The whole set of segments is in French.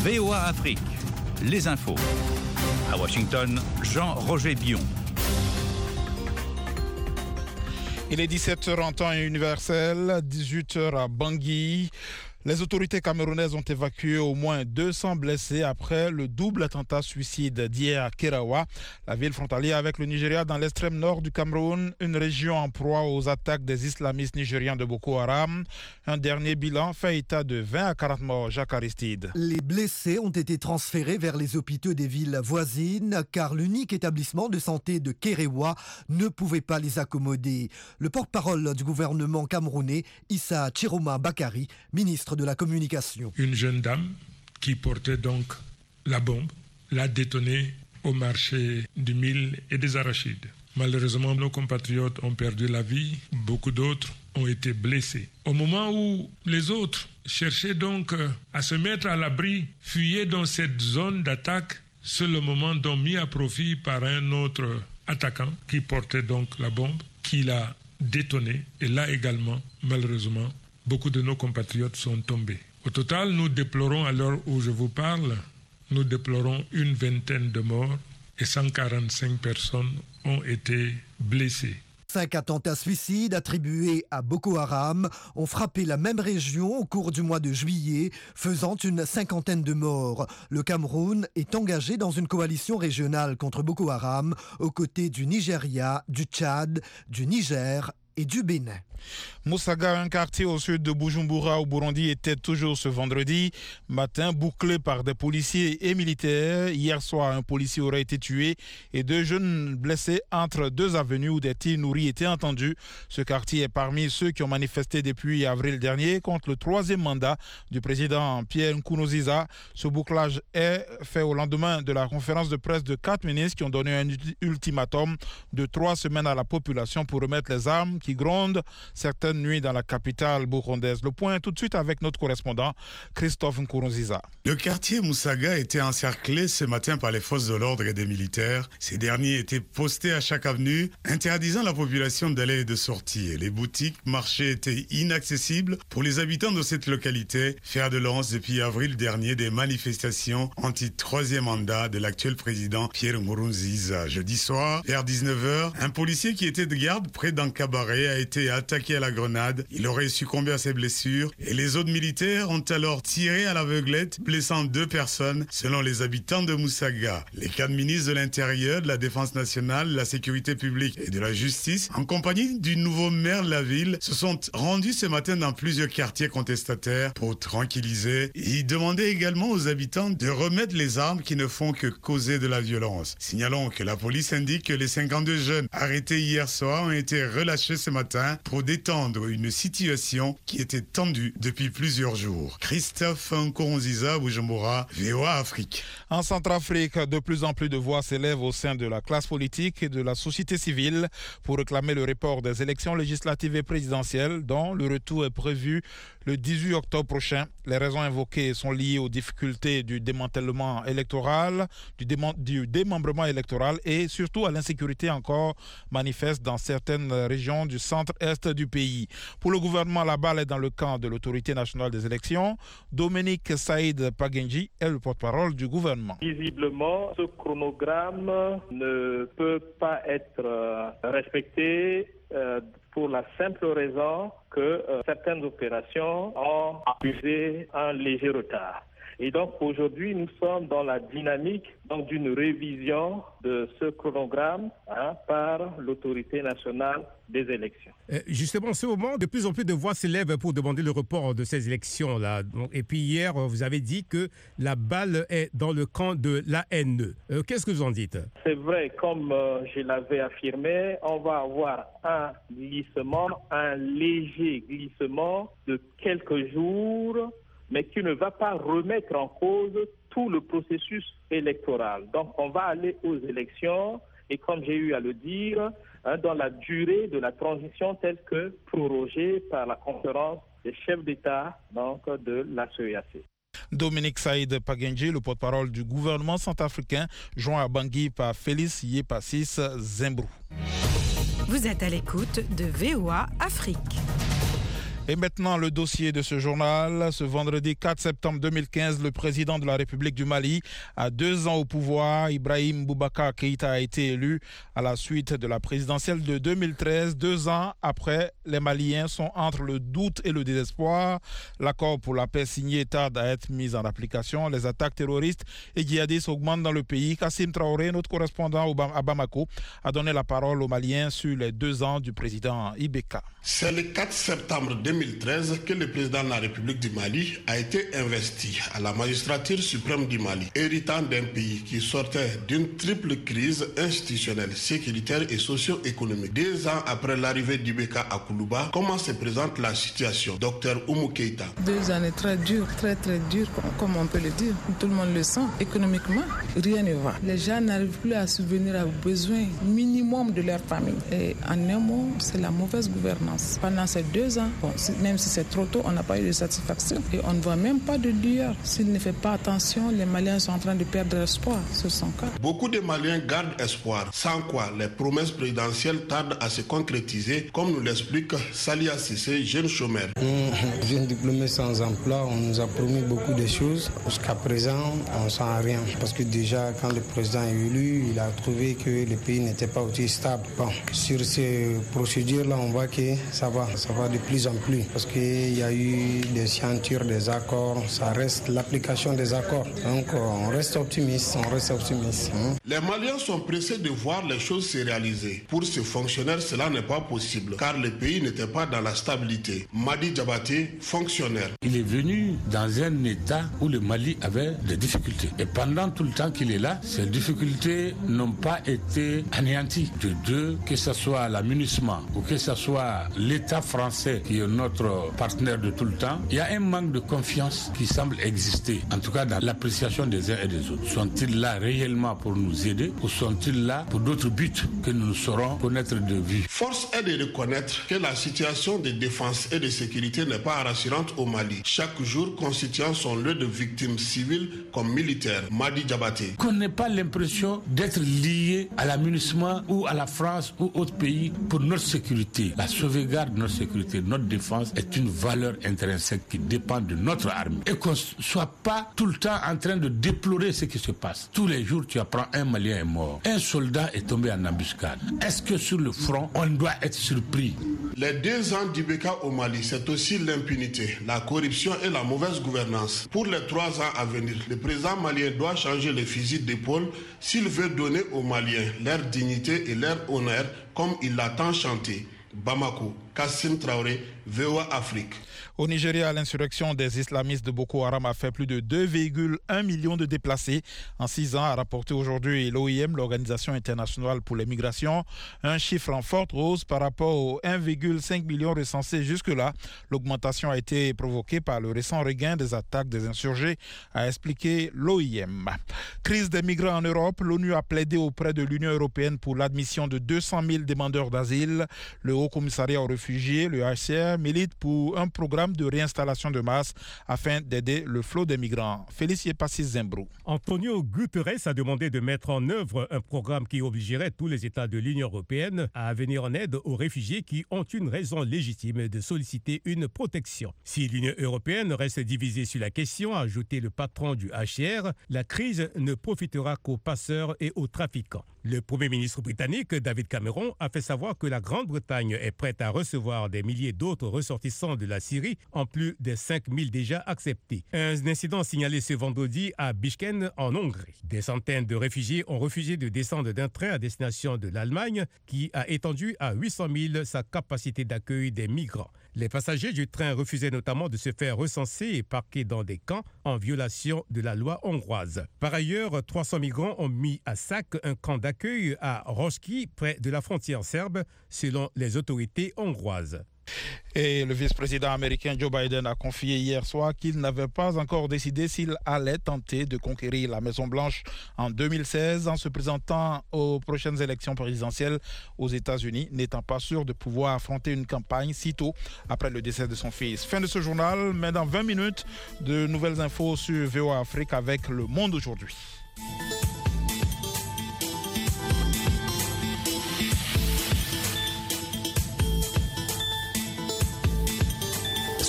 VOA Afrique, les infos. À Washington, Jean-Roger Bion. Il est 17h en temps universel, 18h à Bangui. Les autorités camerounaises ont évacué au moins 200 blessés après le double attentat suicide d'hier à Kerawa, la ville frontalière avec le Nigeria dans l'extrême nord du Cameroun, une région en proie aux attaques des islamistes nigérians de Boko Haram. Un dernier bilan fait état de 20 à 40 morts. Jacques Aristide. Les blessés ont été transférés vers les hôpitaux des villes voisines car l'unique établissement de santé de Kerewa ne pouvait pas les accommoder. Le porte-parole du gouvernement camerounais, Issa Chiroma Bakari, ministre de la communication. Une jeune dame qui portait donc la bombe l'a détonée au marché du mil et des arachides. Malheureusement, nos compatriotes ont perdu la vie, beaucoup d'autres ont été blessés. Au moment où les autres cherchaient donc à se mettre à l'abri, fuyaient dans cette zone d'attaque, c'est le moment donc mis à profit par un autre attaquant qui portait donc la bombe, qui l'a détonné et là également, malheureusement, beaucoup de nos compatriotes sont tombés. Au total, nous déplorons, à l'heure où je vous parle, nous déplorons une vingtaine de morts et 145 personnes ont été blessées. 5 attentats suicides attribués à Boko Haram ont frappé la même région au cours du mois de juillet, faisant une 50aine de morts. Le Cameroun est engagé dans une coalition régionale contre Boko Haram aux côtés du Nigeria, du Tchad, du Niger et du Bénin. Moussaga, un quartier au sud de Bujumbura au Burundi, était toujours ce vendredi matin bouclé par des policiers et militaires. Hier soir, un policier aurait été tué et 2 jeunes blessés entre 2 avenues où des tirs nourris étaient entendus. Ce quartier est parmi ceux qui ont manifesté depuis avril dernier contre le 3e mandat du président Pierre Nkurunziza. Ce bouclage est fait au lendemain de la conférence de presse de 4 ministres qui ont donné un ultimatum de 3 semaines à la population pour remettre les armes qui grondent certaines nuits dans la capitale burundaise. Le point tout de suite avec notre correspondant Christophe Nkurunziza. Le quartier Moussaga était encerclé ce matin par les forces de l'ordre et des militaires. Ces derniers étaient postés à chaque avenue, interdisant la population d'aller et de sortir. Les boutiques, marchés étaient inaccessibles pour les habitants de cette localité, fer de lance depuis avril dernier des manifestations anti-3e mandat de l'actuel président Pierre Nkurunziza. Jeudi soir, vers 19h, un policier qui était de garde près d'un cabaret a été attaqué à la grenade. Il aurait succombé à ses blessures et les autres militaires ont alors tiré à l'aveuglette, blessant 2 personnes selon les habitants de Moussaga. Les 4 ministres de l'Intérieur, de la Défense nationale, de la Sécurité publique et de la Justice, en compagnie du nouveau maire de la ville, se sont rendus ce matin dans plusieurs quartiers contestataires pour tranquilliser. Ils demandaient également aux habitants de remettre les armes qui ne font que causer de la violence. Signalons que la police indique que les 52 jeunes arrêtés hier soir ont été relâchés ce matin pour détendre une situation qui était tendue depuis plusieurs jours. Christophe Nkurunziza, Bujumbura, VOA Afrique. En Centrafrique, de plus en plus de voix s'élèvent au sein de la classe politique et de la société civile pour réclamer le report des élections législatives et présidentielles dont le retour est prévu le 18 octobre prochain. Les raisons invoquées sont liées aux difficultés du démantèlement électoral, du démembrement électoral et surtout à l'insécurité encore manifeste dans certaines régions du centre-est du pays. Pour le gouvernement, la balle est dans le camp de l'autorité nationale des élections. Dominique Saïd Pagenji est le porte-parole du gouvernement. Visiblement, ce chronogramme ne peut pas être respecté pour la simple raison que certaines opérations ont accusé un léger retard. Et donc aujourd'hui, nous sommes dans la dynamique d'une révision de ce chronogramme par l'autorité nationale des élections. Justement, en ce moment, de plus en plus de voix s'élèvent pour demander le report de ces élections-là. Et puis hier, vous avez dit que la balle est dans le camp de l'ANE. Qu'est-ce que vous en dites? C'est vrai, comme je l'avais affirmé, on va avoir un glissement, un léger glissement de quelques jours, mais qui ne va pas remettre en cause tout le processus électoral. Donc on va aller aux élections et comme j'ai eu à le dire, dans la durée de la transition telle que prorogée par la conférence des chefs d'État de la CEAC. Dominique Saïd Pagenji, le porte-parole du gouvernement centrafricain, joint à Bangui par Félix Yepassis Zembrou. Vous êtes à l'écoute de VOA Afrique. Et maintenant, le dossier de ce journal. Ce vendredi 4 septembre 2015, le président de la République du Mali, à 2 ans au pouvoir, Ibrahim Boubacar Keïta, a été élu à la suite de la présidentielle de 2013. 2 ans après, les Maliens sont entre le doute et le désespoir. L'accord pour la paix signé tarde à être mis en application. Les attaques terroristes et djihadistes augmentent dans le pays. Kassim Traoré, notre correspondant à Bamako, a donné la parole aux Maliens sur les 2 ans du président Ibeka. C'est le 4 septembre 2013 que le président de la République du Mali a été investi à la magistrature suprême du Mali, héritant d'un pays qui sortait d'une triple crise institutionnelle, sécuritaire et socio-économique. 2 ans après l'arrivée d'Ibeka à Koulouba, comment se présente la situation? Docteur Oumou Keïta. 2 années très dures, très dures, comme on peut le dire. Tout le monde le sent. Économiquement, rien ne va. Les gens n'arrivent plus à subvenir aux besoins minimum de leur famille. Et en un mot, c'est la mauvaise gouvernance. Pendant ces 2 ans, même si c'est trop tôt, on n'a pas eu de satisfaction. Et on ne voit même pas de lueur. S'il ne fait pas attention, les Maliens sont en train de perdre espoir sur son cas. Beaucoup de Maliens gardent espoir, sans quoi les promesses présidentielles tardent à se concrétiser, comme nous l'explique Salia Sissé, jeune chômeur. Jeune diplômé sans emploi, on nous a promis beaucoup de choses. Jusqu'à présent, on ne sent rien. Parce que déjà, quand le président est élu, il a trouvé que le pays n'était pas aussi stable. Bon, sur ces procédures-là, on voit que ça va de plus en plus. Parce qu'il y a eu des signatures, des accords, ça reste l'application des accords. Donc, on reste optimiste, Les Maliens sont pressés de voir les choses se réaliser. Pour ces fonctionnaires, cela n'est pas possible, car le pays n'était pas dans la stabilité. Madi Diabaté, fonctionnaire. Il est venu dans un état où le Mali avait des difficultés. Et pendant tout le temps qu'il est là, ces difficultés n'ont pas été anéanties. De deux, que ce soit la MINUSMA ou que ce soit l'État français qui est notre partenaire de tout le temps, il y a un manque de confiance qui semble exister, en tout cas dans l'appréciation des uns et des autres. Sont-ils là réellement pour nous aider ou sont-ils là pour d'autres buts que nous saurons connaître de vue? Force est de reconnaître que la situation de défense et de sécurité n'est pas rassurante au Mali. Chaque jour constituant son lot de victimes civiles comme militaires. Madi Diabaté. Qu'on n'ait pas l'impression d'être lié à la MINUSMA ou à la France ou autre pays pour notre sécurité. La sauvegarde de notre sécurité, notre défense est une valeur intrinsèque qui dépend de notre armée. Et qu'on ne soit pas tout le temps en train de déplorer ce qui se passe. Tous les jours, tu apprends un Malien est mort. Un soldat est tombé en embuscade. Est-ce que sur le front, on doit être surpris? Les 2 ans d'Ibeka au Mali, c'est aussi l'impunité, la corruption et la mauvaise gouvernance. Pour les 3 ans à venir, le président malien doit changer les fusils d'épaule s'il veut donner aux Maliens leur dignité et leur honneur comme il l'a tant chanté. Bamako, Kassim Traoré, VOA Afrique. Au Nigeria, l'insurrection des islamistes de Boko Haram a fait plus de 2,1 millions de déplacés en 6 ans, a rapporté aujourd'hui l'OIM, l'Organisation internationale pour les migrations. Un chiffre en forte hausse par rapport aux 1,5 million recensés jusque-là. L'augmentation a été provoquée par le récent regain des attaques des insurgés, a expliqué l'OIM. Crise des migrants en Europe, l'ONU a plaidé auprès de l'Union européenne pour l'admission de 200 000 demandeurs d'asile. Le Haut Commissariat aux réfugiés, le HCR, milite pour un programme de réinstallation de masse afin d'aider le flot des migrants. Félicien Passis Zembrou. Antonio Guterres a demandé de mettre en œuvre un programme qui obligerait tous les États de l'Union européenne à venir en aide aux réfugiés qui ont une raison légitime de solliciter une protection. Si l'Union européenne reste divisée sur la question, a ajouté le patron du HCR, la crise ne profitera qu'aux passeurs et aux trafiquants. Le Premier ministre britannique, David Cameron, a fait savoir que la Grande-Bretagne est prête à recevoir des milliers d'autres ressortissants de la Syrie, en plus des 5 000 déjà acceptés. Un incident signalé ce vendredi à Bischken, en Hongrie. Des centaines de réfugiés ont refusé de descendre d'un train à destination de l'Allemagne, qui a étendu à 800 000 sa capacité d'accueil des migrants. Les passagers du train refusaient notamment de se faire recenser et parquer dans des camps en violation de la loi hongroise. Par ailleurs, 300 migrants ont mis à sac un camp d'accueil à Roski, près de la frontière serbe, selon les autorités hongroises. Et le vice-président américain Joe Biden a confié hier soir qu'il n'avait pas encore décidé s'il allait tenter de conquérir la Maison-Blanche en 2016 en se présentant aux prochaines élections présidentielles aux États-Unis, n'étant pas sûr de pouvoir affronter une campagne si tôt après le décès de son fils. Fin de ce journal, mais dans 20 minutes, de nouvelles infos sur VOA Afrique avec Le Monde aujourd'hui.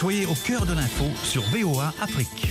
Soyez au cœur de l'info sur VOA Afrique.